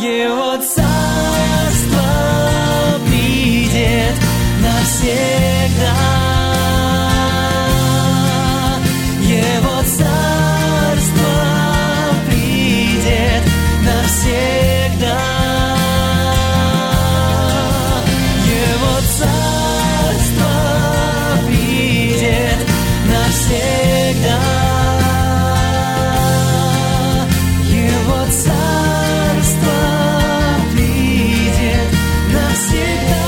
Его царство придет навсегда. Его царство придет навсегда. Его царство придет навсегда. Его царство придет навсегда.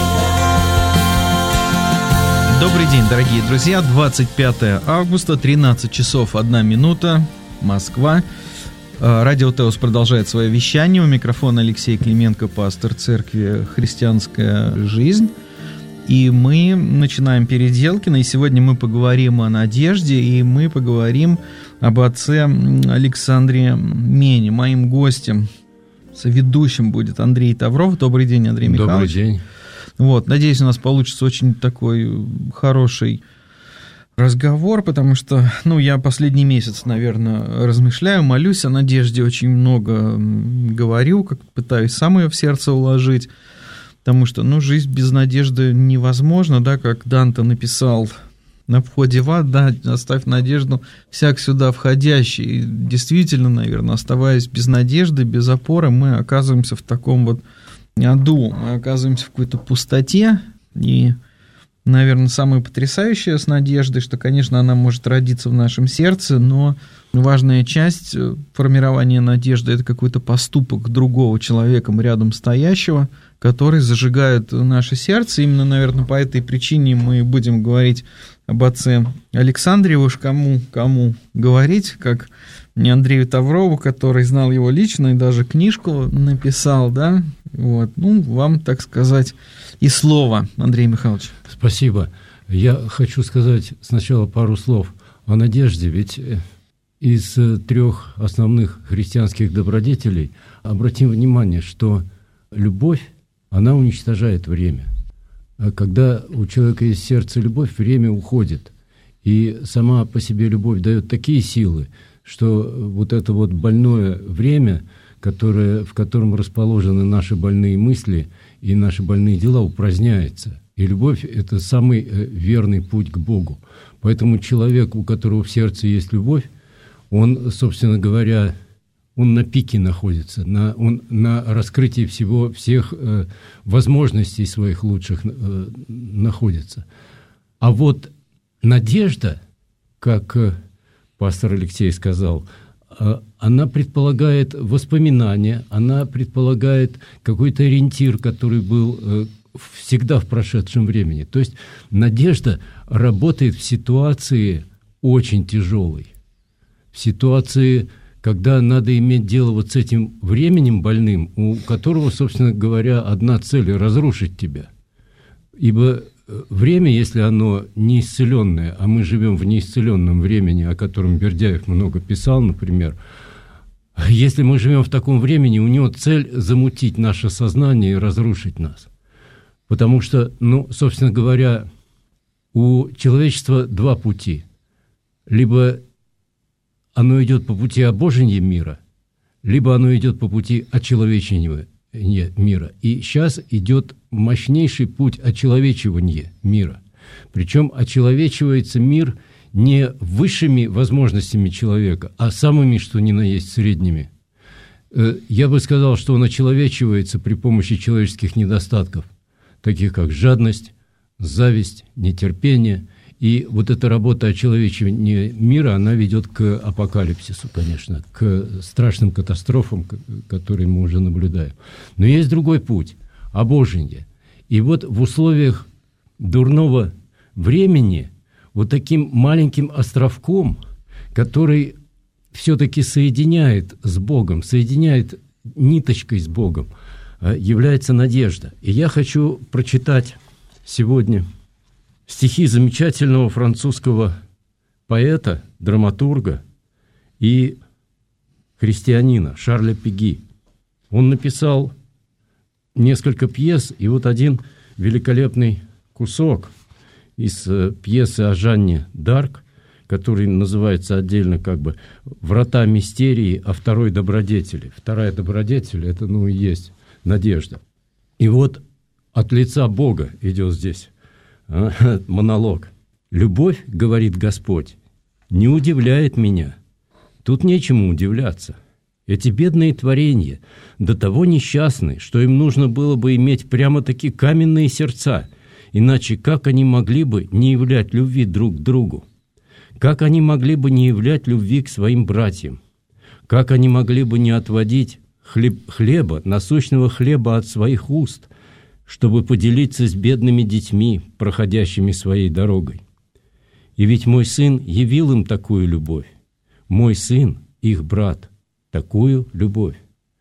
Добрый день, дорогие друзья. 25 августа, 13 часов 1 минута, Москва. Радио Теос продолжает свое вещание. У микрофона Алексей Клименко, пастор церкви «Христианская жизнь». И мы начинаем Переделкино. И сегодня мы поговорим о надежде, и мы поговорим об отце Александре Мене. Моим гостем, соведущим будет Андрей Тавров. Добрый день, Андрей Михайлович. Добрый день. Вот, надеюсь, у нас получится очень такой хороший разговор, потому что, я последний месяц, наверное, размышляю, молюсь о надежде, очень много говорю, как пытаюсь сам ее в сердце уложить, потому что, жизнь без надежды невозможна, да, как Данте написал на входе в ад, да, оставь надежду всяк сюда входящий. И действительно, наверное, оставаясь без надежды, без опоры, мы оказываемся в таком вот аду, мы оказываемся в какой-то пустоте. И, наверное, самое потрясающее с надеждой, что, конечно, она может родиться в нашем сердце, но важная часть формирования надежды – это какой-то поступок другого человека, рядом стоящего, который зажигает наше сердце. Именно, наверное, по этой причине мы будем говорить об отце Александре. Уж кому говорить, как не Андрею Таврову, который знал его лично и даже книжку написал, да? Вот. Вам, так сказать, и слово, Андрей Михайлович. Спасибо. Я хочу сказать сначала пару слов о надежде, ведь из 3 основных христианских добродетелей обратим внимание, что любовь, она уничтожает время. А когда у человека есть в сердце любовь, время уходит. И сама по себе любовь дает такие силы, что вот это вот больное время, в котором расположены наши больные мысли и наши больные дела, упраздняется. И любовь – это самый верный путь к Богу. Поэтому человек, у которого в сердце есть любовь, он, собственно говоря, он на пике находится, он на раскрытии всех возможностей своих лучших находится. А вот надежда, как пастор Алексей сказал, она предполагает воспоминания, она предполагает какой-то ориентир, который был всегда в прошедшем времени. То есть надежда работает в ситуации очень тяжелой, в ситуации, когда надо иметь дело вот с этим временем больным, у которого, собственно говоря, одна цель – разрушить тебя. Ибо время, если оно неисцеленное, а мы живем в неисцеленном времени, о котором Бердяев много писал, например, если мы живем в таком времени, у него цель замутить наше сознание и разрушить нас. Потому что, собственно говоря, у человечества 2 пути. Либо оно идет по пути обожения мира, либо оно идет по пути очеловечения мира. И сейчас идет мощнейший путь очеловечивания мира. Причем очеловечивается мир не высшими возможностями человека, а самыми, что ни на есть, средними. Я бы сказал, что он очеловечивается при помощи человеческих недостатков, таких как жадность, зависть, нетерпение. И вот эта работа очеловечивания мира, она ведет к апокалипсису, конечно, к страшным катастрофам, которые мы уже наблюдаем. Но есть другой путь – обожение. И вот в условиях дурного времени вот таким маленьким островком, который все-таки соединяет с Богом, соединяет ниточкой с Богом, является надежда. И я хочу прочитать сегодня стихи замечательного французского поэта, драматурга и христианина Шарля Пеги. Он написал несколько пьес, и вот один великолепный кусок из пьесы о Жанне д'Арк, который называется отдельно как бы «Врата мистерии о второй добродетели». Вторая добродетель – это, и есть надежда. И вот от лица Бога идет здесь монолог. «Любовь, — говорит Господь, — не удивляет меня». Тут нечему удивляться. Эти бедные творения до того несчастны, что им нужно было бы иметь прямо-таки каменные сердца, иначе как они могли бы не являть любви друг к другу? Как они могли бы не являть любви к своим братьям? Как они могли бы не отводить хлеба, насущного хлеба от своих уст, чтобы поделиться с бедными детьми, проходящими своей дорогой? И ведь мой сын явил им такую любовь. Мой сын, их брат, такую любовь.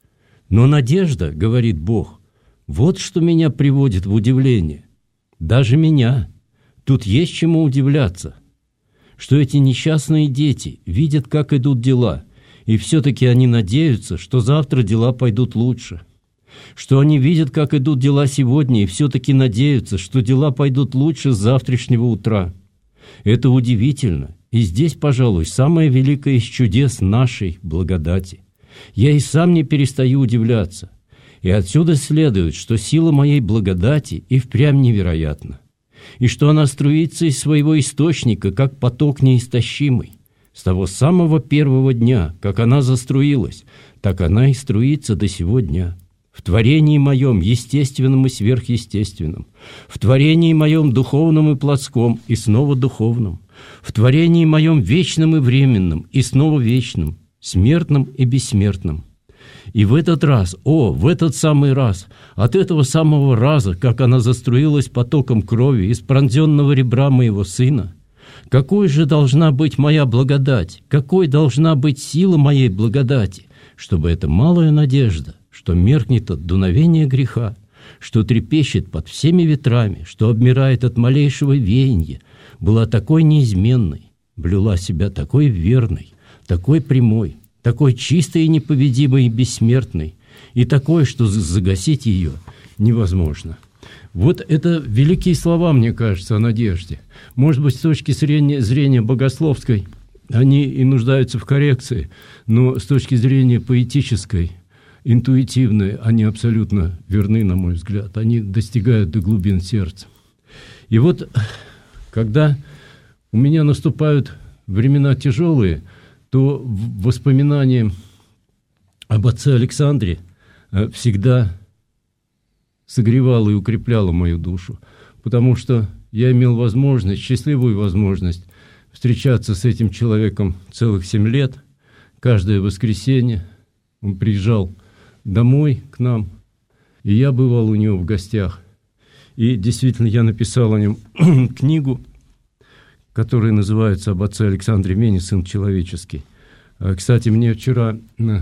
Но надежда, говорит Бог, вот что меня приводит в удивление. Даже меня. Тут есть чему удивляться. Что эти несчастные дети видят, как идут дела, и все-таки они надеются, что завтра дела пойдут лучше. Что они видят, как идут дела сегодня, и все-таки надеются, что дела пойдут лучше с завтрашнего утра. Это удивительно. И здесь, пожалуй, самое великое из чудес нашей благодати. Я и сам не перестаю удивляться. И отсюда следует, что сила моей благодати и впрямь невероятна, и что она струится из своего источника, как поток неистощимый. С того самого первого дня, как она заструилась, так она и струится до сего дня. В творении моем естественном и сверхъестественном, в творении моем духовном и плотском, и снова духовном, в творении моем вечном и временном, и снова вечном, смертном и бессмертном. И в этот раз, в этот самый раз, от этого самого раза, как она заструилась потоком крови из пронзенного ребра моего сына, какой же должна быть моя благодать, какой должна быть сила моей благодати, чтобы эта малая надежда, что меркнет от дуновения греха, что трепещет под всеми ветрами, что обмирает от малейшего веяния, была такой неизменной, блюла себя такой верной, такой прямой, такой чистой и непобедимой и бессмертной, и такой, что загасить ее невозможно. Вот это великие слова, мне кажется, о надежде. Может быть, с точки зрения богословской они и нуждаются в коррекции, но с точки зрения поэтической, интуитивной, они абсолютно верны, на мой взгляд. Они достигают до глубин сердца. И вот, когда у меня наступают времена тяжелые, то воспоминание об отце Александре всегда согревало и укрепляло мою душу, потому что я имел возможность, счастливую возможность встречаться с этим человеком целых 7 лет. Каждое воскресенье он приезжал домой к нам, и я бывал у него в гостях. И действительно, я написал о нем книгу, которая называется «Об отце Александре Мене, сын человеческий». Кстати, мне вчера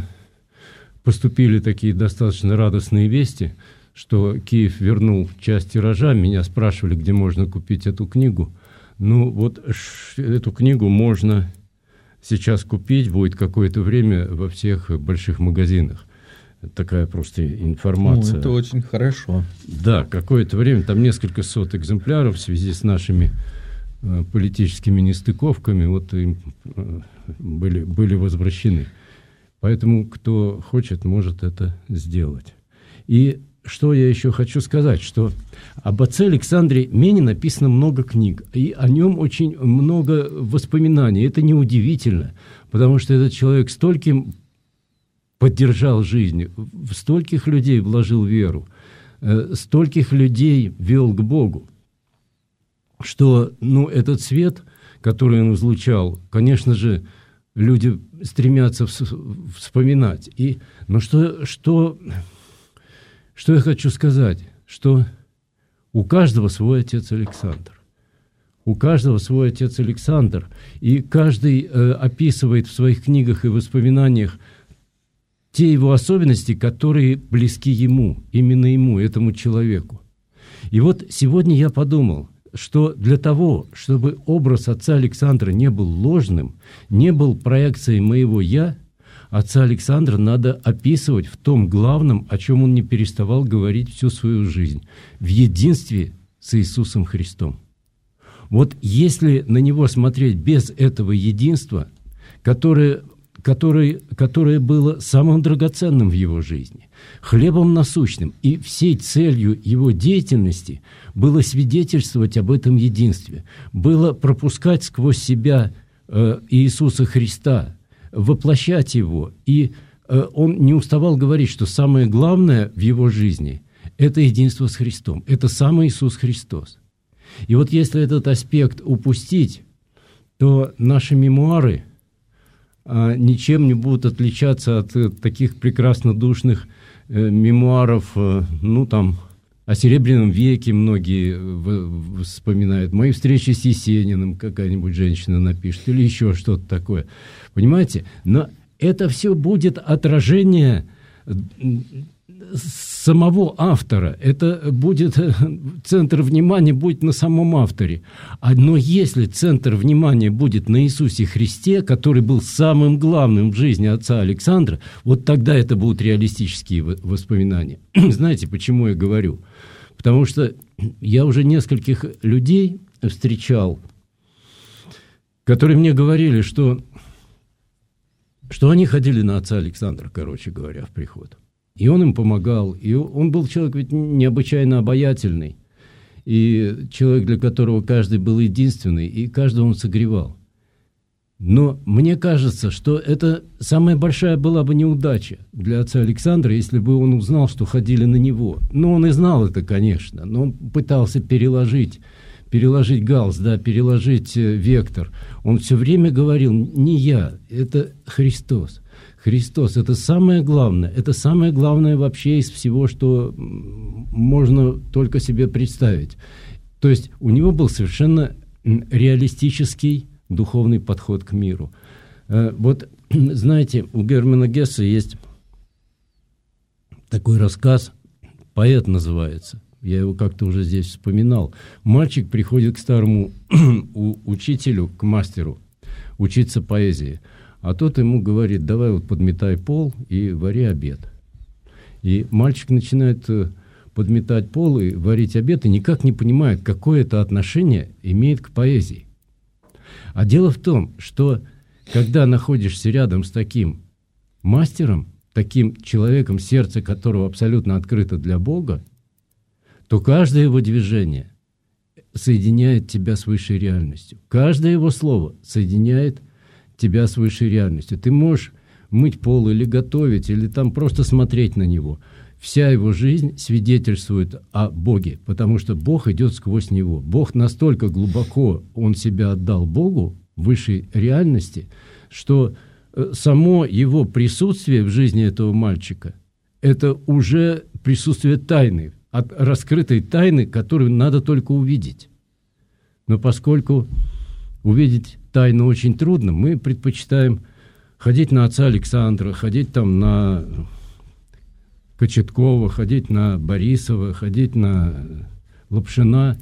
поступили такие достаточно радостные вести, что Киев вернул часть тиража. Меня спрашивали, где можно купить эту книгу. Ну, вот эту книгу можно сейчас купить, будет какое-то время во всех больших магазинах. Такая просто информация. Ну, это очень хорошо. Да, какое-то время, там несколько сот экземпляров в связи с нашими политическими нестыковками вот им были возвращены. Поэтому, кто хочет, может это сделать. И что я еще хочу сказать, что об отце Александре Мене написано много книг, и о нем очень много воспоминаний. Это неудивительно, потому что этот человек стольким поддержал жизнь, в стольких людей вложил веру, стольких людей вел к Богу, что этот свет, который он излучал, конечно же, люди стремятся вспоминать. Но что я хочу сказать, что у каждого свой отец Александр. У каждого свой отец Александр, и каждый описывает в своих книгах и воспоминаниях те его особенности, которые близки ему, именно ему, этому человеку. И вот сегодня я подумал, что для того, чтобы образ отца Александра не был ложным, не был проекцией моего «я», отца Александра надо описывать в том главном, о чем он не переставал говорить всю свою жизнь, в единстве с Иисусом Христом. Вот если на него смотреть без этого единства, которое было самым драгоценным в его жизни, хлебом насущным, и всей целью его деятельности было свидетельствовать об этом единстве, было пропускать сквозь себя Иисуса Христа, воплощать его. И он не уставал говорить, что самое главное в его жизни – это единство с Христом, это сам Иисус Христос. И вот если этот аспект упустить, то наши мемуары ничем не будут отличаться от таких прекраснодушных мемуаров, о Серебряном веке многие вспоминают. Мои встречи с Есениным какая-нибудь женщина напишет, или еще что-то такое. Понимаете? Но это все будет отражение самого автора. Это будет, центр внимания будет на самом авторе. Но если центр внимания будет на Иисусе Христе, который был самым главным в жизни отца Александра, вот тогда это будут реалистические воспоминания. Знаете, почему я говорю? Потому что я уже нескольких людей встречал, которые мне говорили, что они ходили на отца Александра, короче говоря, в приход. И он им помогал. И он был человек ведь необычайно обаятельный. И человек, для которого каждый был единственный, и каждого он согревал. Но мне кажется, что это самая большая была бы неудача для отца Александра, если бы он узнал, что ходили на него. Но он и знал это, конечно. Но он пытался переложить галс, переложить вектор. Он все время говорил: не я, это Христос. Христос – это самое главное вообще из всего, что можно только себе представить. То есть у него был совершенно реалистический духовный подход к миру. Вот, знаете, у Германа Гесса есть такой рассказ, «Поэт» называется. Я его как-то уже здесь вспоминал. Мальчик приходит к старому учителю, к мастеру, учиться поэзии. А тот ему говорит: давай вот подметай пол и вари обед. И мальчик начинает подметать пол и варить обед, и никак не понимает, какое это отношение имеет к поэзии. А дело в том, что когда находишься рядом с таким мастером, таким человеком, сердце которого абсолютно открыто для Бога, то каждое его движение соединяет тебя с высшей реальностью. Каждое его слово соединяет тебя с высшей реальностью. Ты можешь мыть пол или готовить, или там просто смотреть на него. Вся его жизнь свидетельствует о Боге, потому что Бог идет сквозь него. Бог настолько глубоко, он себя отдал Богу, высшей реальности, что само его присутствие в жизни этого мальчика – это уже присутствие тайны, от раскрытой тайны, которую надо только увидеть. Но поскольку увидеть тайну очень трудно, мы предпочитаем ходить на отца Александра, ходить там на Кочеткова, ходить на Борисова, ходить на Лапшина.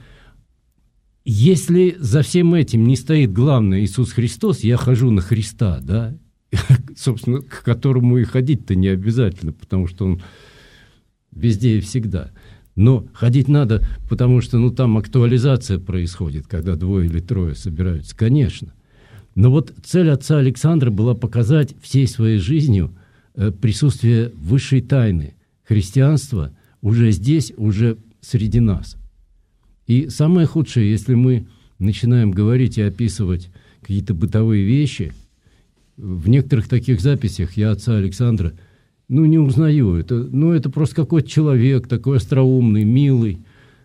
Если за всем этим не стоит главное Иисус Христос, я хожу на Христа, да, собственно, к которому и ходить-то не обязательно, потому что он везде и всегда. Но ходить надо, потому что там актуализация происходит, когда 2 или 3 собираются, конечно. Но вот цель отца Александра была показать всей своей жизнью присутствие высшей тайны христианства уже здесь, уже среди нас. И самое худшее, если мы начинаем говорить и описывать какие-то бытовые вещи, в некоторых таких записях я отца Александра не узнаю. Это просто какой-то человек, такой остроумный, милый,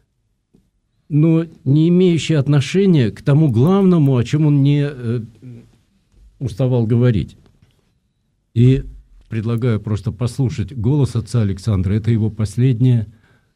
но не имеющий отношения к тому главному, о чем он не уставал говорить. И предлагаю просто послушать голос отца Александра. Это его последняя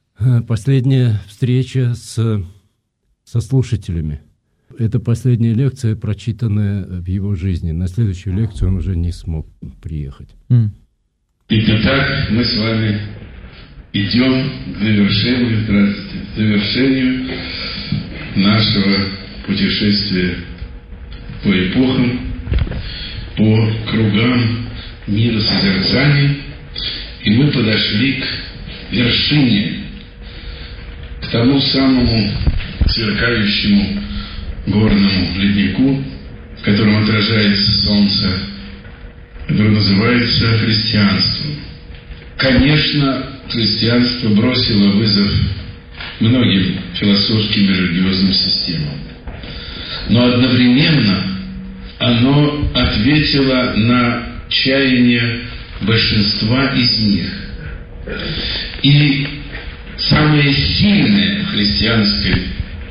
встреча со слушателями. Это последняя лекция, прочитанная в его жизни. На следующую лекцию он уже не смог приехать. Итак, мы с вами идем к завершению нашего путешествия по эпохам, по кругам мира созерцания, и мы подошли к вершине, к тому самому сверкающему горному леднику, в котором отражается солнце, который называется христианством. Конечно, христианство бросило вызов многим философским и религиозным системам, но одновременно оно ответило на чаяние большинства из них. И самое сильное в христианской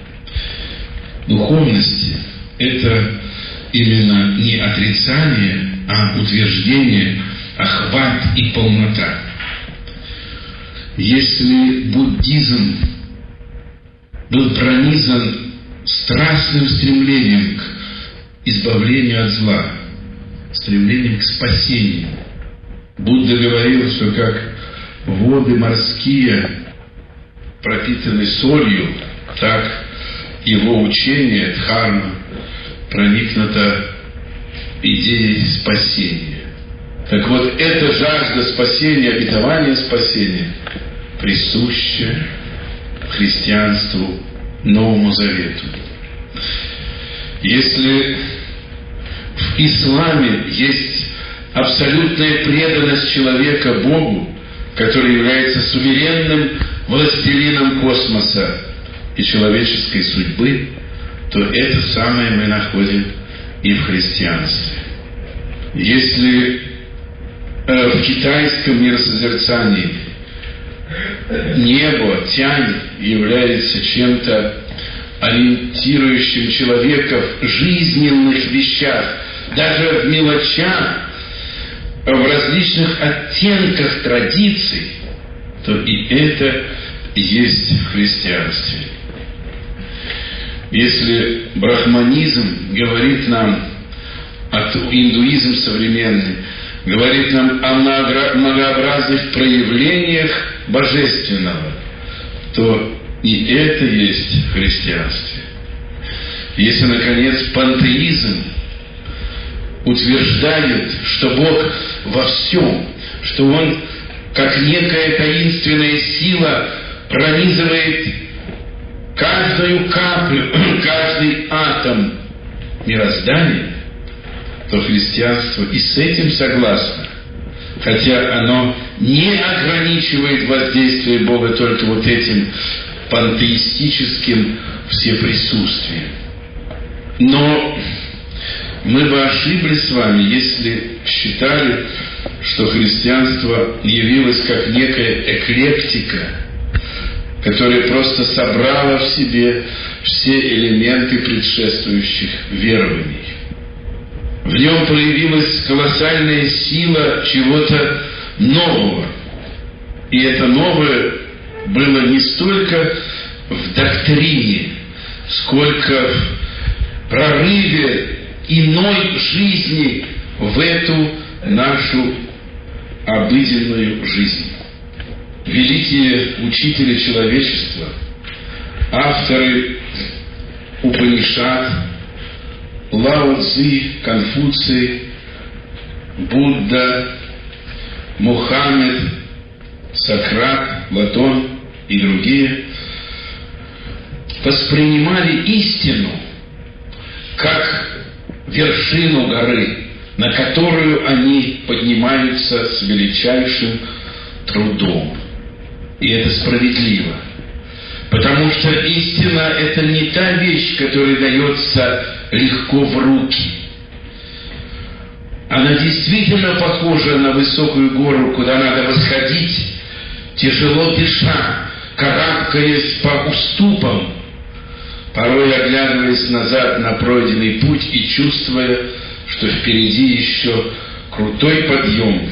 духовности – это именно не отрицание, а утверждение, охват и полнота. Если буддизм был пронизан страстным стремлением к избавлению от зла, стремлением к спасению, Будда говорил, что как воды морские пропитаны солью, так его учение, дхарма, проникнуто идеей спасения. Так вот, эта жажда спасения, обетование спасения присуща христианству, Новому Завету. Если в исламе есть абсолютная преданность человека Богу, который является суверенным властелином космоса и человеческой судьбы, то это самое мы находим и в христианстве. Если в китайском миросозерцании небо, тянь является чем-то ориентирующим человека в жизненных вещах, даже в мелочах, в различных оттенках традиций, то и это есть в христианстве. Если брахманизм говорит нам, индуизм современный, говорит нам о многообразных проявлениях божественного, то и это есть в христианстве. Если, наконец, пантеизм утверждает, что Бог во всем, что Он, как некая таинственная сила, пронизывает каждую каплю, каждый атом мироздания, то христианство и с этим согласно, хотя оно не ограничивает воздействие Бога только вот этим пантеистическим всеприсутствием. Но мы бы ошиблись с вами, если считали, что христианство явилось как некая эклектика, которая просто собрала в себе все элементы предшествующих верований. В нем проявилась колоссальная сила чего-то нового. И это новое было не столько в доктрине, сколько в прорыве иной жизни в эту нашу обыденную жизнь. Великие учители человечества, авторы Упанишад, Лао Цзи, Конфуций, Будда, Мухаммед, Сократ, Платон и другие воспринимали истину как вершину горы, на которую они поднимаются с величайшим трудом. И это справедливо. Потому что истина – это не та вещь, которая дается легко в руки. Она действительно похожа на высокую гору, куда надо восходить, тяжело дыша, карабкаясь по уступам, порой оглядываясь назад на пройденный путь и чувствуя, что впереди еще крутой подъем.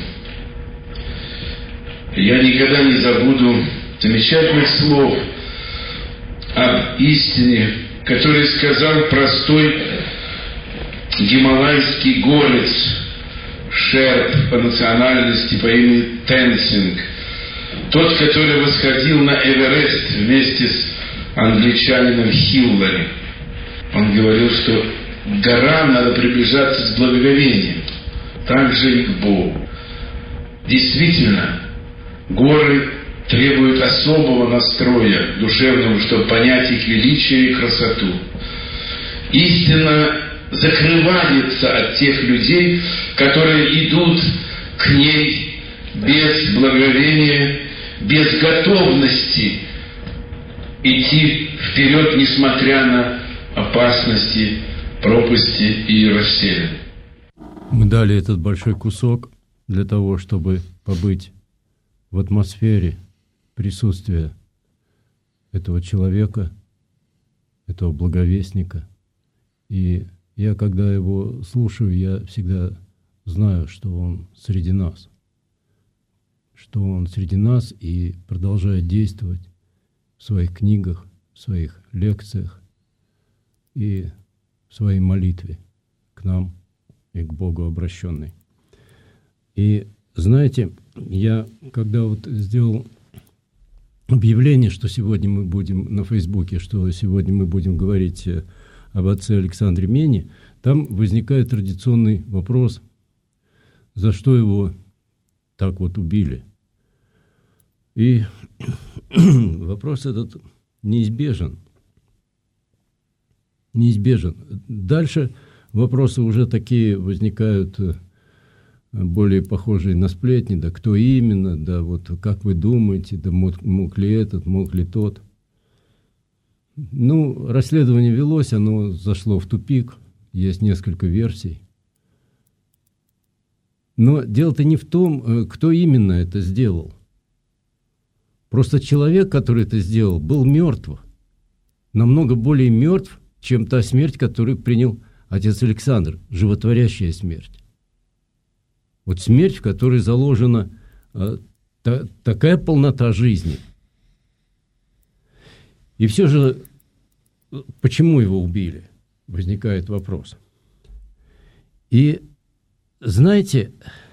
Я никогда не забуду замечательных слов об истине, который сказал простой гималайский горец, шерп по национальности по имени Тенсинг, тот, который восходил на Эверест вместе с англичанином Хиллари. Он говорил, что к горам надо приближаться с благоговением, так же и к Богу. Действительно, горы требуют особого настроя душевного, чтобы понять их величие и красоту. истина закрывается от тех людей, которые идут к ней без благоговения, без готовности идти вперед, несмотря на опасности, пропасти и расселины. Мы дали этот большой кусок для того, чтобы побыть в атмосфере присутствия этого человека, этого благовестника. И я, когда его слушаю, я всегда знаю, что он среди нас. Что он среди нас и продолжает действовать в своих книгах, в своих лекциях и в своей молитве к нам и к Богу обращенной. И знаете, я когда вот сделал объявление, что сегодня мы будем на Фейсбуке, что сегодня мы будем говорить об отце Александре Мени, там возникает традиционный вопрос, за что его так вот убили. И вопрос этот неизбежен. Неизбежен. Дальше вопросы уже такие возникают, более похожие на сплетни, да кто именно, да вот как вы думаете, да мог ли этот, мог ли тот. Ну, расследование велось, оно зашло в тупик, есть несколько версий. Но дело-то не в том, кто именно это сделал. Просто человек, который это сделал, был мертв. Намного более мертв, чем та смерть, которую принял отец Александр, животворящая смерть. Вот смерть, в которой заложена такая полнота жизни. И все же, почему его убили? Возникает вопрос. И знаете,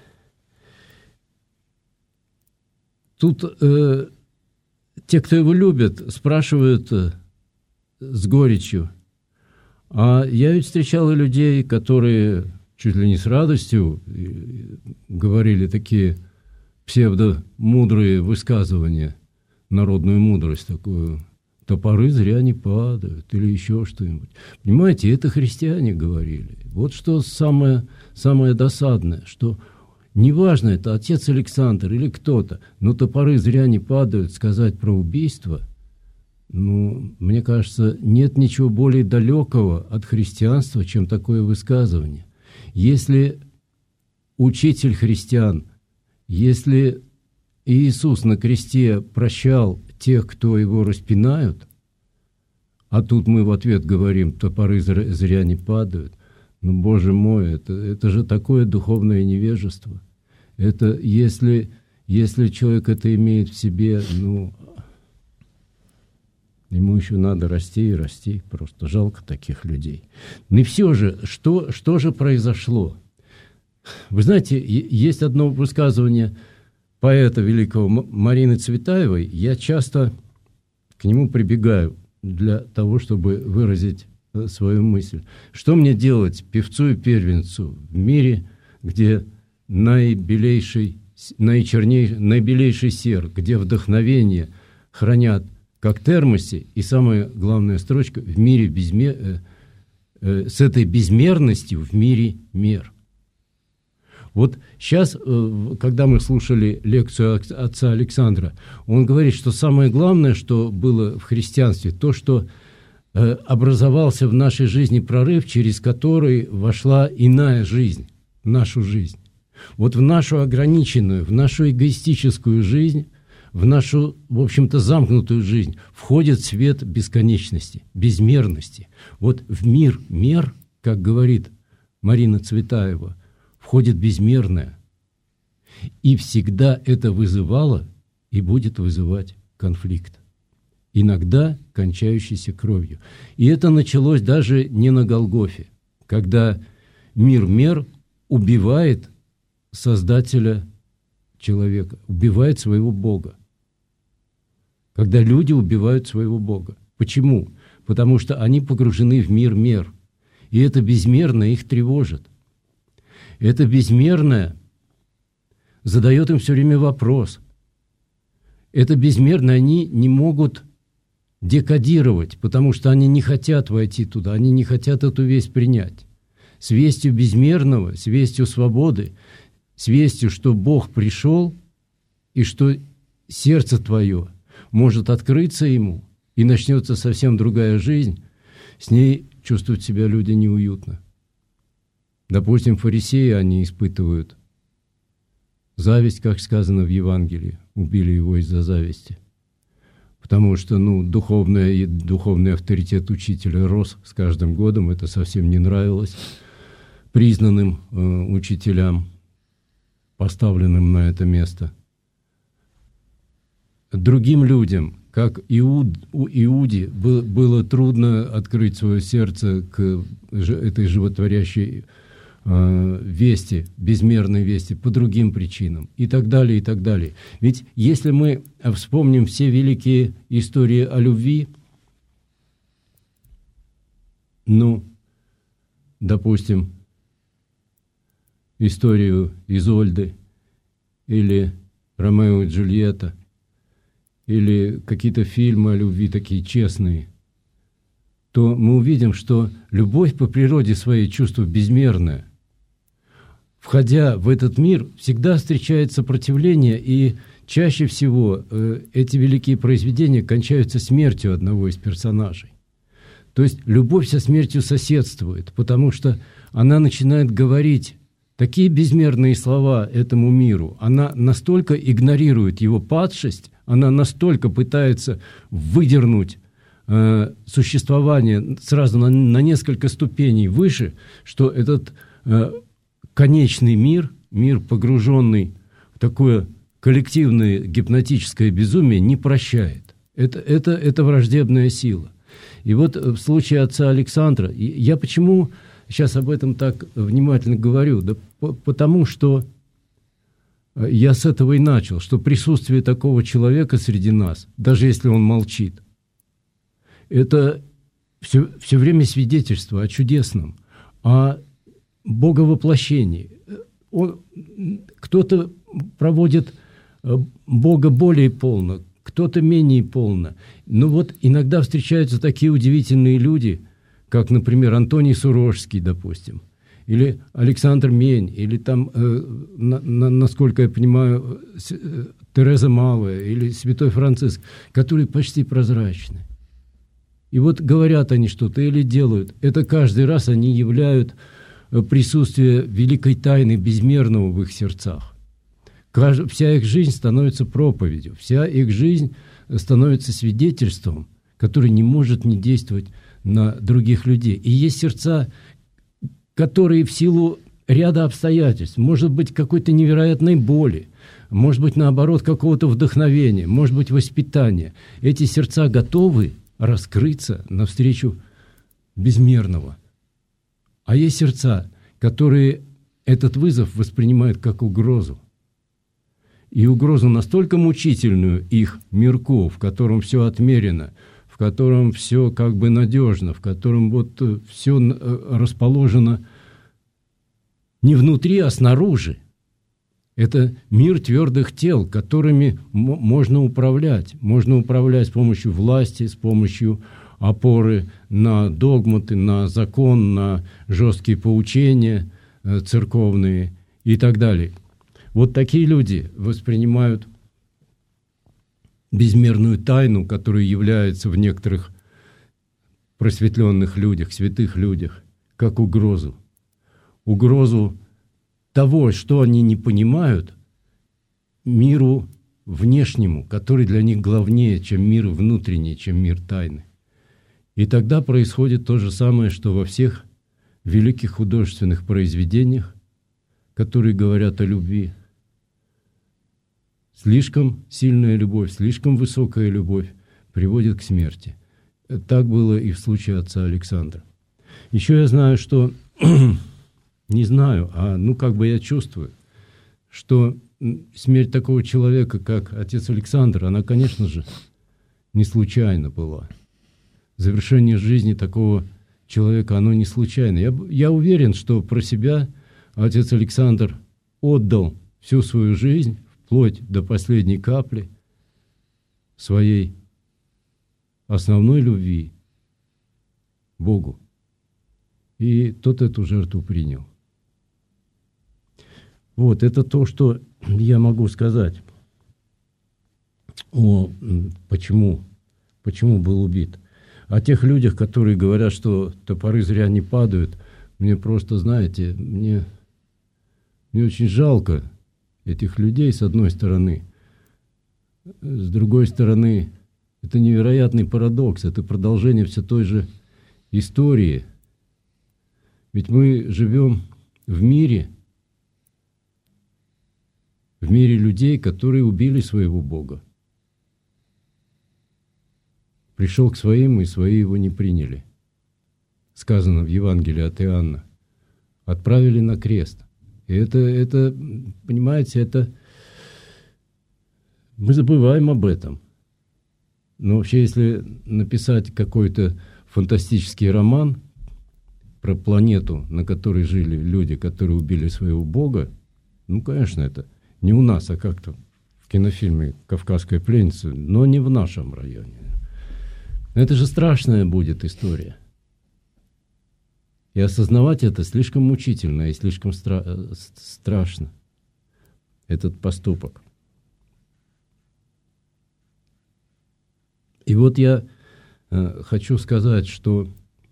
тут те, кто его любят, спрашивают с горечью. А я ведь встречал и людей, которые чуть ли не с радостью говорили такие псевдомудрые высказывания, народную мудрость такую. Топоры зря не падают или еще что-нибудь. Понимаете, это христиане говорили. Вот что самое досадное, что неважно, это отец Александр или кто-то, но топоры зря не падают, сказать про убийство, ну, мне кажется, нет ничего более далекого от христианства, чем такое высказывание. Если учитель христиан, если Иисус на кресте прощал тех, кто его распинают, а тут мы в ответ говорим, топоры зря не падают, ну, Боже мой, это же такое духовное невежество. Это если человек это имеет в себе, ну, ему еще надо расти и расти, просто жалко таких людей. Ну и все же, что же произошло? Вы знаете, есть одно высказывание поэта великого Марины Цветаевой, я часто к нему прибегаю для того, чтобы выразить свою мысль. Что мне делать, певцу и первенцу, в мире, где наибелейший сер, где вдохновение хранят как термосе, и самая главная строчка, в мире с этой безмерностью в мире мер. Вот сейчас, когда мы слушали лекцию отца Александра, он говорит, что самое главное, что было в христианстве, то, что образовался в нашей жизни прорыв, через который вошла иная жизнь, нашу жизнь. Вот в нашу ограниченную, в нашу эгоистическую жизнь, в нашу, в общем-то, замкнутую жизнь входит свет бесконечности, безмерности. Вот в мир мер, как говорит Марина Цветаева, входит безмерное. И всегда это вызывало и будет вызывать конфликт. Иногда кончающийся кровью. И это началось даже не на Голгофе, когда мир убивает Создателя человека, убивает своего Бога. Когда люди убивают своего Бога. Почему? Потому что они погружены в мир. И это безмерное их тревожит. Это безмерное задает им все время вопрос. Это безмерное они не могут декодировать, потому что они не хотят войти туда, они не хотят эту весть принять. С вестью безмерного, с вестью свободы, с вестью, что Бог пришел, и что сердце твое может открыться Ему, и начнется совсем другая жизнь, с ней чувствуют себя люди неуютно. Допустим, фарисеи, они испытывают зависть, как сказано в Евангелии, убили его из-за зависти. Потому что духовный авторитет учителя рос с каждым годом, это совсем не нравилось признанным учителям, поставленным на это место. Другим людям, как Иуде, было трудно открыть свое сердце к этой животворящей вести, безмерной вести, по другим причинам, и так далее, и так далее. Ведь если мы вспомним все великие истории о любви, допустим, историю Изольды, или Ромео и Джульетта, или какие-то фильмы о любви такие честные, то мы увидим, что любовь по природе своей чувство безмерное. Входя в этот мир, всегда встречает сопротивление, и чаще всего эти великие произведения кончаются смертью одного из персонажей. То есть любовь со смертью соседствует, потому что она начинает говорить такие безмерные слова этому миру, она настолько игнорирует его падшесть, она настолько пытается выдернуть существование сразу на несколько ступеней выше, что этот конечный мир, погруженный в такое коллективное гипнотическое безумие, не прощает. Это враждебная сила. И вот в случае отца Александра, я почему сейчас об этом так внимательно говорю? Да потому что я с этого и начал, что присутствие такого человека среди нас, даже если он молчит, это все время свидетельство о чудесном, о Боговоплощении. Кто-то проводит Бога более полно, кто-то менее полно. Но вот иногда встречаются такие удивительные люди, как, например, Антоний Сурожский, допустим, или Александр Мень, или там, насколько я понимаю, Тереза Малая, или Святой Франциск, которые почти прозрачны. И вот говорят они что-то или делают. Это каждый раз они являют присутствие великой тайны безмерного в их сердцах. Вся их жизнь становится проповедью, вся их жизнь становится свидетельством, которое не может не действовать на других людей. И есть сердца, которые в силу ряда обстоятельств, может быть, какой-то невероятной боли, может быть, наоборот, какого-то вдохновения, может быть, воспитания, эти сердца готовы раскрыться навстречу безмерного. А есть сердца, которые этот вызов воспринимают как угрозу. И угрозу настолько мучительную их мирку, в котором все отмерено, в котором все как бы надежно, в котором вот все расположено не внутри, а снаружи. Это мир твердых тел, которыми можно управлять. Можно управлять с помощью власти, с помощью опоры на догматы, на закон, на жесткие поучения церковные и так далее. Вот такие люди воспринимают безмерную тайну, которая является в некоторых просветленных людях, святых людях, как угрозу. Угрозу того, что они не понимают, миру внешнему, который для них главнее, чем мир внутренний, чем мир тайны. И тогда происходит то же самое, что во всех великих художественных произведениях, которые говорят о любви. Слишком сильная любовь, слишком высокая любовь приводит к смерти. Так было и в случае отца Александра. Еще я знаю, что, не знаю, как бы я чувствую, что смерть такого человека, как отец Александр, она, конечно же, не случайно была. Завершение жизни такого человека, оно не случайно. Я уверен, что про себя отец Александр отдал всю свою жизнь, вплоть до последней капли своей основной любви – Богу. И тот эту жертву принял. Вот, это то, что я могу сказать почему был убит. О тех людях, которые говорят, что топоры зря не падают, мне просто, знаете, мне очень жалко этих людей, с одной стороны. С другой стороны, это невероятный парадокс, это продолжение все той же истории. Ведь мы живем в мире людей, которые убили своего Бога. Пришел к своим, и свои его не приняли. Сказано в Евангелии от Иоанна. Отправили на крест. И это, понимаете, это... Мы забываем об этом. Но вообще, если написать какой-то фантастический роман про планету, на которой жили люди, которые убили своего Бога, ну, конечно, это не у нас, а как-то в кинофильме «Кавказская пленница», но не в нашем районе. Это же страшная будет история. И осознавать это слишком мучительно и слишком страшно. Этот поступок. И вот я хочу сказать, что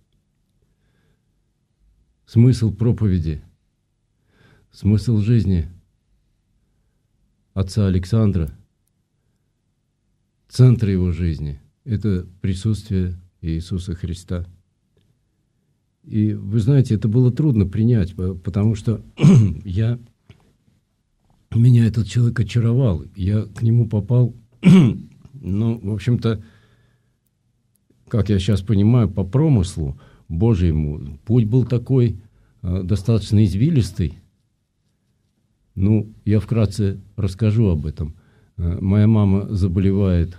смысл проповеди, смысл жизни отца Александра, центр его жизни – это присутствие Иисуса Христа. И вы знаете, это было трудно принять, потому что меня этот человек очаровал. Я к нему попал, ну, в общем-то, как я сейчас понимаю, по промыслу Божьему. Путь был такой достаточно извилистый. Ну, я вкратце расскажу об этом. Моя мама заболевает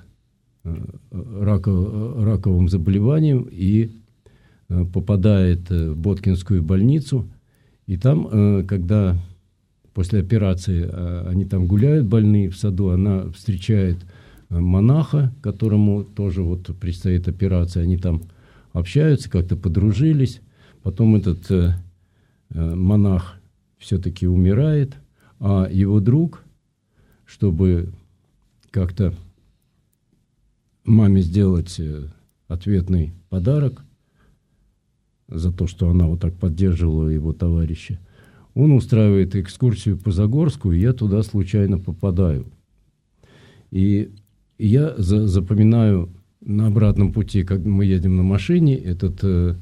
раковым заболеванием и попадает в Боткинскую больницу. И там, когда после операции они там гуляют, больные в саду, она встречает монаха, которому тоже вот предстоит операция. Они там общаются, как-то подружились. Потом этот монах все-таки умирает, а его друг, чтобы как-то маме сделать ответный подарок за то, что она вот так поддерживала его товарища, он устраивает экскурсию по Загорску, и я туда случайно попадаю. И я запоминаю на обратном пути, как мы едем на машине, этот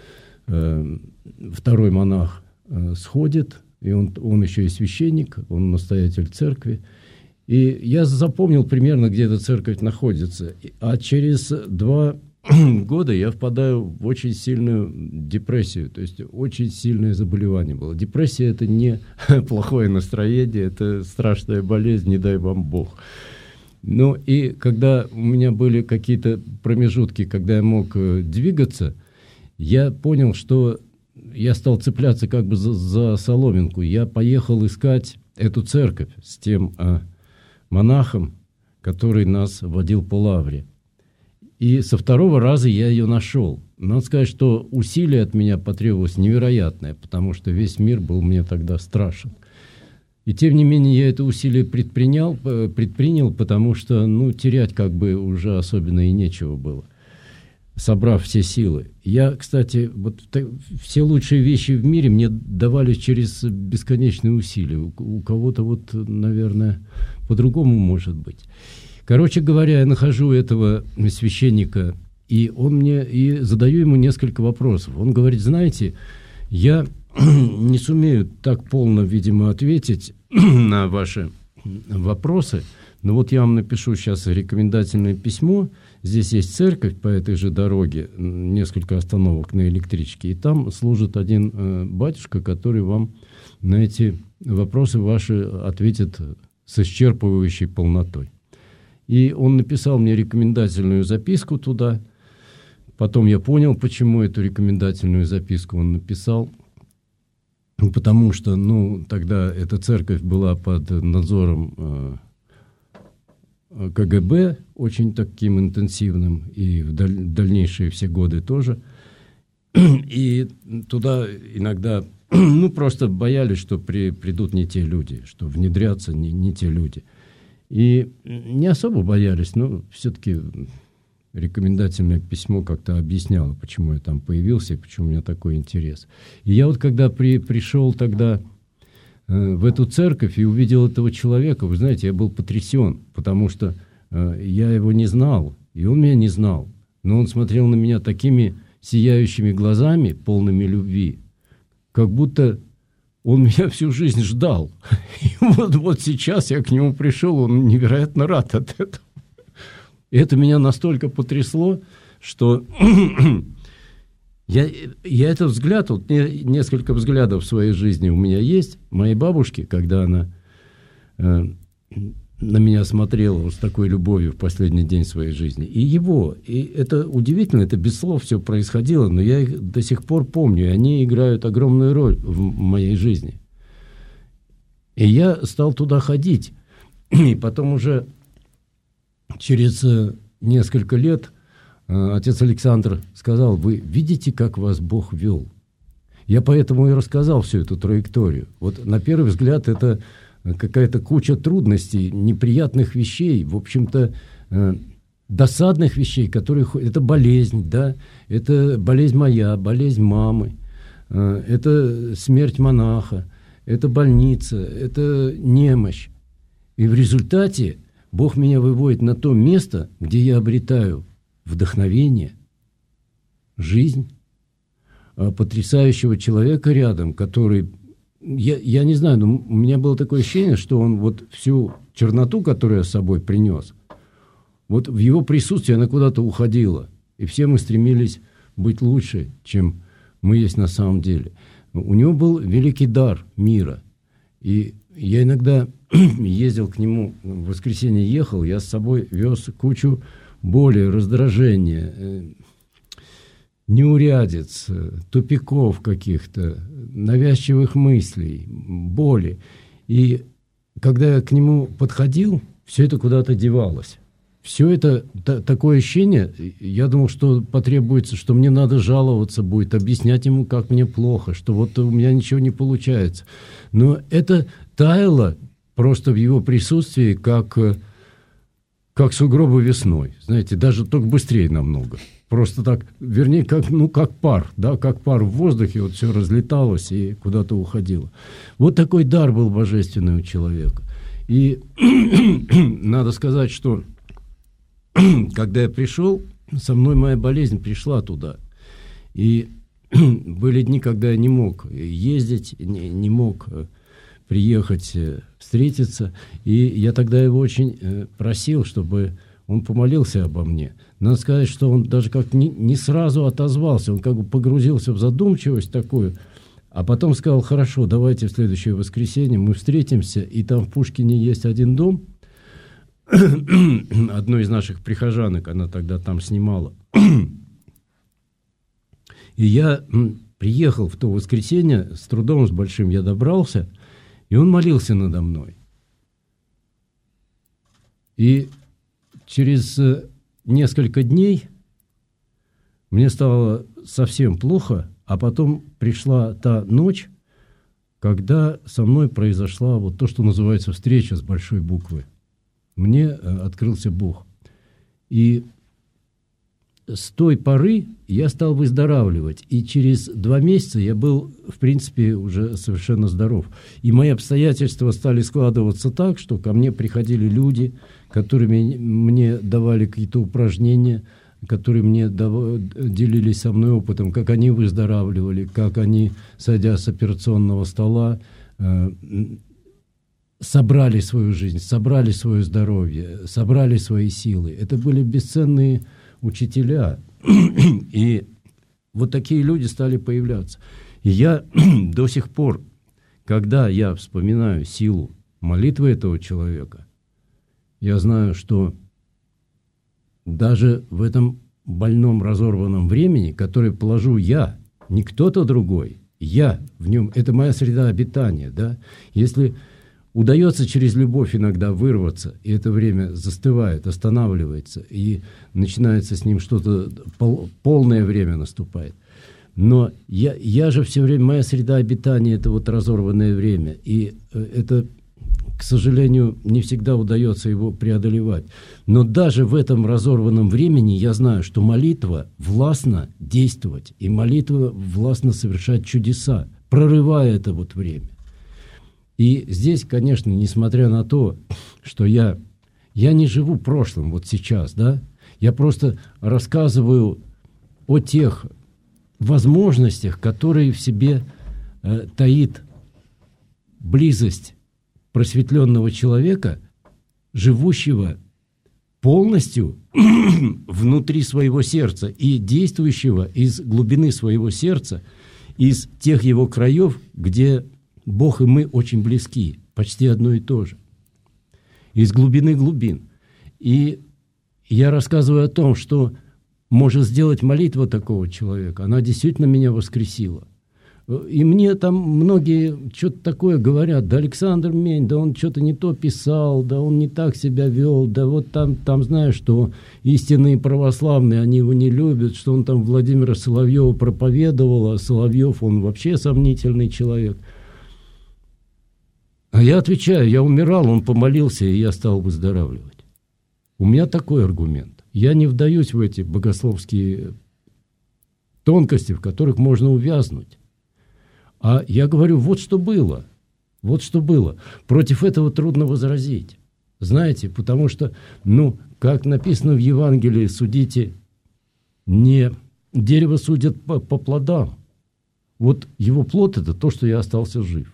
второй монах сходит, и он еще и священник, он настоятель церкви. И я запомнил примерно, где эта церковь находится. А через 2 года я впадаю в очень сильную депрессию. То есть очень сильное заболевание было. Депрессия – это не плохое настроение, это страшная болезнь, не дай вам Бог. Ну и когда у меня были какие-то промежутки, когда я мог двигаться, я понял, что я стал цепляться как бы за соломинку. Я поехал искать эту церковь с тем монахом, который нас водил по лавре. И со 2-го раза я ее нашел. Надо сказать, что усилие от меня потребовалось невероятное, потому что весь мир был мне тогда страшен. И тем не менее я это усилие предпринял, потому что, ну, терять как бы уже особенно и нечего было, собрав все силы. Я, кстати, вот все лучшие вещи в мире мне давались через бесконечные усилия. У кого-то вот, наверное, по-другому может быть. Короче говоря, я нахожу этого священника, и задаю ему несколько вопросов. Он говорит: знаете, я не сумею так полно, видимо, ответить на ваши вопросы, но вот я вам напишу сейчас рекомендательное письмо. Здесь есть церковь по этой же дороге, несколько остановок на электричке, и там служит один батюшка, который вам на эти вопросы ваши ответит с исчерпывающей полнотой. И он написал мне рекомендательную записку туда. Потом я понял, почему эту рекомендательную записку он написал. Потому что, ну, тогда эта церковь была под надзором КГБ очень таким интенсивным, и в дальнейшие все годы тоже. И туда иногда просто боялись, что придут не те люди, что внедрятся не те люди. И не особо боялись, но все-таки рекомендательное письмо как-то объясняло, почему я там появился и почему у меня такой интерес. И я вот когда пришел тогда в эту церковь и увидел этого человека, вы знаете, я был потрясен, потому что я его не знал, и он меня не знал. Но он смотрел на меня такими сияющими глазами, полными любви, как будто он меня всю жизнь ждал. И вот сейчас я к нему пришел, он невероятно рад от этого. И это меня настолько потрясло, что я этот взгляд, вот несколько взглядов в своей жизни у меня есть. Моей бабушке, когда она на меня смотрела с такой любовью в последний день своей жизни. И это удивительно, это без слов все происходило, но я их до сих пор помню, и они играют огромную роль в моей жизни. И я стал туда ходить. И потом уже через несколько лет отец Александр сказал: вы видите, как вас Бог вел? Я поэтому и рассказал всю эту траекторию. Вот на первый взгляд это какая-то куча трудностей, неприятных вещей, в общем-то, досадных вещей, это болезнь, да, это болезнь моя, болезнь мамы, это смерть монаха, это больница, это немощь. И в результате Бог меня выводит на то место, где я обретаю вдохновение, жизнь, потрясающего человека рядом, который... Я не знаю, но у меня было такое ощущение, что он вот всю черноту, которую я с собой принес, вот в его присутствии она куда-то уходила. И все мы стремились быть лучше, чем мы есть на самом деле. У него был великий дар мира. И я иногда ездил к нему, в воскресенье ехал, я с собой вез кучу боли, раздражения, неурядиц, тупиков каких-то, навязчивых мыслей, боли. И когда я к нему подходил, все это куда-то девалось. Все это такое ощущение, я думал, что потребуется, что мне надо жаловаться будет, объяснять ему, как мне плохо, что вот у меня ничего не получается. Но это таяло просто в его присутствии, как сугробы весной. Знаете, даже только быстрее намного. Просто так, вернее, как пар, да, как пар в воздухе, вот все разлеталось и куда-то уходило. Вот такой дар был божественный у человека. И надо сказать, что когда я пришел, со мной моя болезнь пришла туда. И были дни, когда я не мог ездить, не мог приехать, встретиться. И я тогда его очень просил, чтобы он помолился обо мне. Надо сказать, что он даже как не сразу отозвался, он как бы погрузился в задумчивость такую, а потом сказал: хорошо, давайте в следующее воскресенье мы встретимся, и там в Пушкине есть один дом, одной из наших прихожанок, она тогда там снимала. И я приехал в то воскресенье, с трудом, с большим я добрался, и он молился надо мной. И через несколько дней мне стало совсем плохо, а потом пришла та ночь, когда со мной произошла вот то, что называется встреча с большой буквы. Мне открылся Бог. И с той поры я стал выздоравливать. И через 2 месяца я был, в принципе, уже совершенно здоров. И мои обстоятельства стали складываться так, что ко мне приходили люди, которые мне давали какие-то упражнения, которые мне делились со мной опытом, как они выздоравливали, как они, сойдя с операционного стола, собрали свою жизнь, собрали свое здоровье, собрали свои силы. Это были бесценные учителя. И вот такие люди стали появляться. И я до сих пор, когда я вспоминаю силу молитвы этого человека, я знаю, что даже в этом больном, разорванном времени, которое положу я, не кто-то другой, я в нем, это моя среда обитания, да, если удается через любовь иногда вырваться, и это время застывает, останавливается, и начинается с ним что-то, полное время наступает. Но я же все время, моя среда обитания – это вот разорванное время, и это, к сожалению, не всегда удается его преодолевать. Но даже в этом разорванном времени я знаю, что молитва властна действовать, и молитва властна совершать чудеса, прорывая это вот время. И здесь, конечно, несмотря на то, что я не живу прошлым вот сейчас, да, я просто рассказываю о тех возможностях, которые в себе таит близость просветленного человека, живущего полностью внутри своего сердца и действующего из глубины своего сердца, из тех его краев, где Бог и мы очень близки, почти одно и то же. Из глубины глубин. И я рассказываю о том, что может сделать молитва такого человека. Она действительно меня воскресила. И мне там многие что-то такое говорят. Да Александр Мень, да он что-то не то писал, да он не так себя вел, да вот там знаешь, что истинные православные, они его не любят, что он там Владимира Соловьева проповедовал, а Соловьев, он вообще сомнительный человек. А я отвечаю, я умирал, он помолился, и я стал выздоравливать. У меня такой аргумент. Я не вдаюсь в эти богословские тонкости, в которых можно увязнуть. А я говорю, вот что было. Вот что было. Против этого трудно возразить. Знаете, потому что, как написано в Евангелии, судите не... Дерево судят по плодам. Вот его плод – это то, что я остался жив.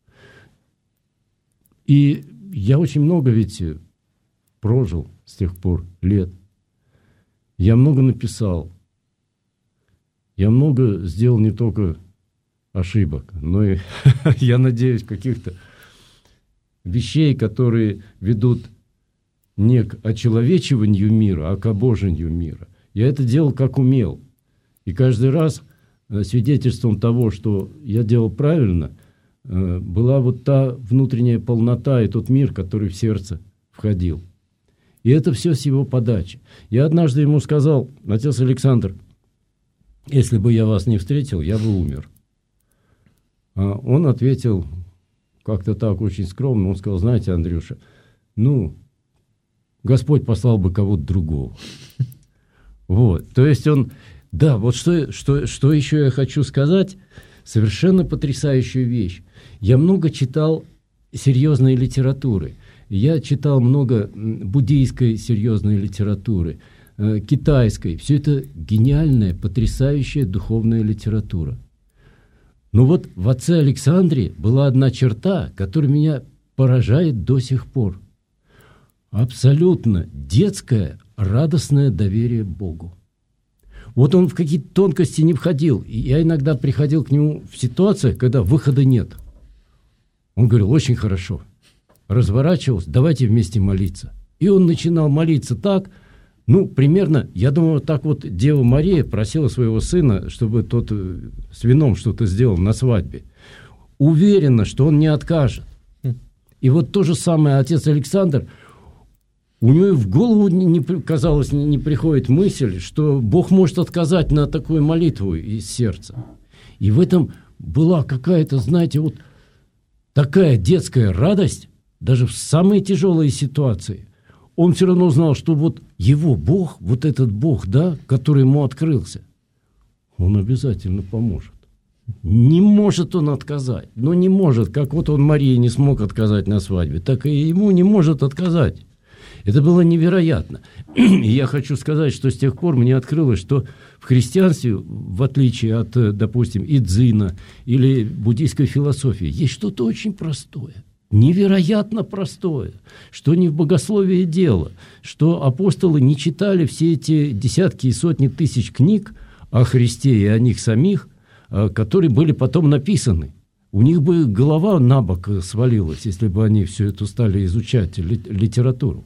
И я очень много ведь прожил с тех пор лет. Я много написал. Я много сделал не только ошибок, но и, я надеюсь, каких-то вещей, которые ведут не к очеловечиванию мира, а к обожению мира. Я это делал, как умел. И каждый раз свидетельством того, что я делал правильно, была вот та внутренняя полнота и тот мир, который в сердце входил. И это все с его подачи. Я однажды ему сказал: отец Александр, если бы я вас не встретил, я бы умер. А он ответил как-то так очень скромно. Он сказал: знаете, Андрюша, Господь послал бы кого-то другого. Вот. То есть он... Да, вот что еще я хочу сказать. Совершенно потрясающую вещь. Я много читал серьезной литературы. Я читал много буддийской серьезной литературы, китайской. Все это гениальная, потрясающая духовная литература. Но вот в отце Александре была одна черта, которая меня поражает до сих пор. Абсолютно детское, радостное доверие Богу. Вот он в какие-то тонкости не входил. И я иногда приходил к нему в ситуациях, когда выхода нет. Он говорил: очень хорошо. Разворачивался: давайте вместе молиться. И он начинал молиться так, примерно, я думаю, так вот Дева Мария просила своего сына, чтобы тот с вином что-то сделал на свадьбе. Уверена, что он не откажет. И вот то же самое отец Александр, у него в голову, казалось, не приходит мысль, что Бог может отказать на такую молитву из сердца. И в этом была какая-то, знаете, вот такая детская радость, даже в самые тяжелые ситуации. Он все равно знал, что вот его Бог, вот этот Бог, да, который ему открылся, он обязательно поможет. Не может он отказать. Но не может, как вот он Марии не смог отказать на свадьбе, так и ему не может отказать. Это было невероятно. И я хочу сказать, что с тех пор мне открылось, что в христианстве, в отличие от, допустим, идзина или буддийской философии, есть что-то очень простое. Невероятно простое, что не в богословии дело, что апостолы не читали все эти десятки и сотни тысяч книг о Христе и о них самих, которые были потом написаны. У них бы голова на бок свалилась, если бы они все это стали изучать, литературу.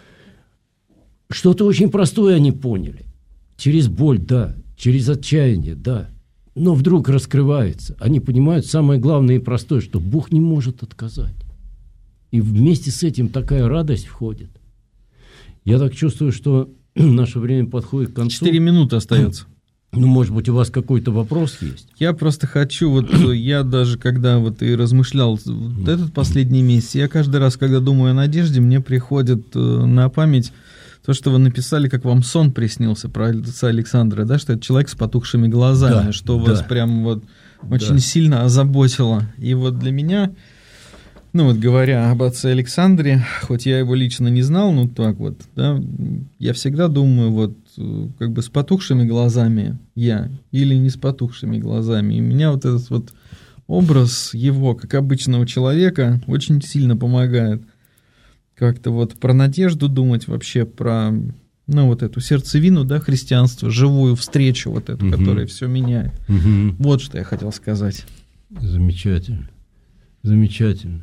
Что-то очень простое они поняли. Через боль, да, через отчаяние, да. Но вдруг раскрывается. Они понимают самое главное и простое, что Бог не может отказать. И вместе с этим такая радость входит. Я так чувствую, что наше время подходит к концу. 4 минуты остается. Ну, может быть, у вас какой-то вопрос есть? Я просто хочу, я даже когда и размышлял этот последний месяц, я каждый раз, когда думаю о Надежде, мне приходит на память то, что вы написали, как вам сон приснился про отца Александра, да, что это человек с потухшими глазами, да, что вас прям очень сильно озаботило. И для меня, говоря об отце Александре, хоть я его лично не знал, я всегда думаю, как бы с потухшими глазами я или не с потухшими глазами. И меня этот образ его, как обычного человека, очень сильно помогает как-то про надежду думать, вообще про, эту сердцевину, да, христианства, живую встречу эту, которая все меняет. Вот что я хотел сказать. Замечательно. Замечательно.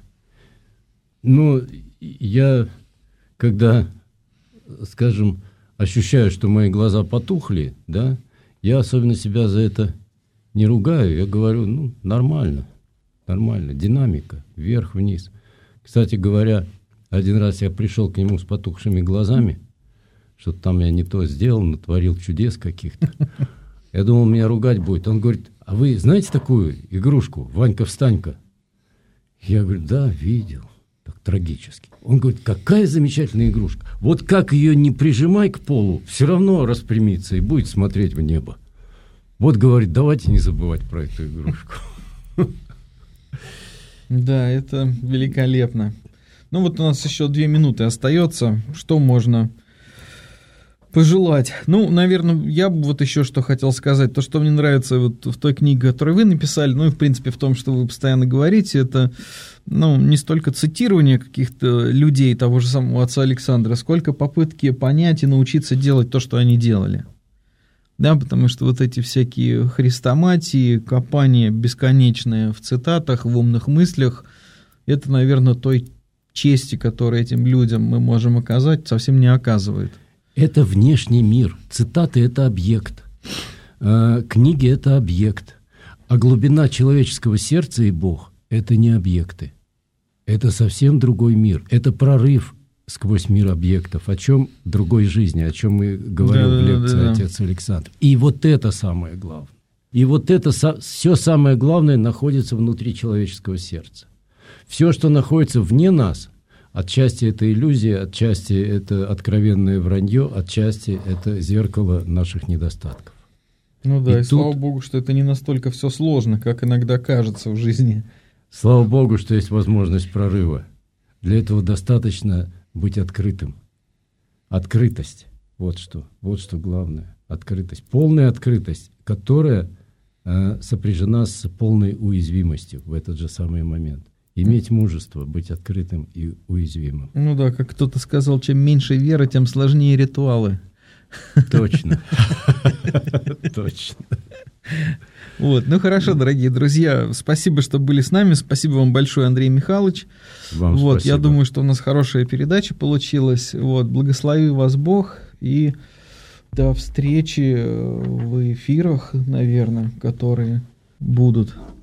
Я, когда, скажем, ощущаю, что мои глаза потухли, да, я особенно себя за это не ругаю, я говорю, нормально, динамика, вверх-вниз. Кстати говоря, один раз я пришел к нему с потухшими глазами, что-то там я не то сделал, натворил чудес каких-то. Я думал, меня ругать будет. Он говорит, а вы знаете такую игрушку, Ванька-встанька? Я говорю, да, видел. Так трагически. Он говорит, какая замечательная игрушка. Вот как ее не прижимай к полу, все равно распрямится и будет смотреть в небо. Говорит, давайте не забывать про эту игрушку. Да, это великолепно. У нас еще 2 минуты остается. Что можно пожелать? Наверное, я бы еще что хотел сказать. То, что мне нравится в той книге, которую вы написали, и, в принципе, в том, что вы постоянно говорите, это, не столько цитирование каких-то людей того же самого отца Александра, сколько попытки понять и научиться делать то, что они делали. Да, потому что эти всякие хрестоматии, копания бесконечные в цитатах, в умных мыслях, это, наверное, той чести, которую этим людям мы можем оказать, совсем не оказывает. Это внешний мир. Цитаты – это объект. Книги – это объект. А глубина человеческого сердца и Бог – это не объекты. Это совсем другой мир. Это прорыв сквозь мир объектов. О чем другой жизни, о чем мы говорил в лекции отец Александр. И это самое главное. И это все самое главное находится внутри человеческого сердца. Все, что находится вне нас, отчасти это иллюзия, отчасти это откровенное вранье, отчасти это зеркало наших недостатков. И слава Богу, что это не настолько все сложно, как иногда кажется в жизни. Слава Богу, что есть возможность прорыва. Для этого достаточно быть открытым. Открытость. Вот что главное. Открытость. Полная открытость, которая сопряжена с полной уязвимостью в этот же самый момент. Иметь мужество, быть открытым и уязвимым. Как кто-то сказал, чем меньше веры, тем сложнее ритуалы. Точно. Точно. Хорошо, дорогие друзья, спасибо, что были с нами. Спасибо вам большое, Андрей Михайлович. Вам спасибо. Я думаю, что у нас хорошая передача получилась. Благослови вас Бог. И до встречи в эфирах, наверное, которые будут.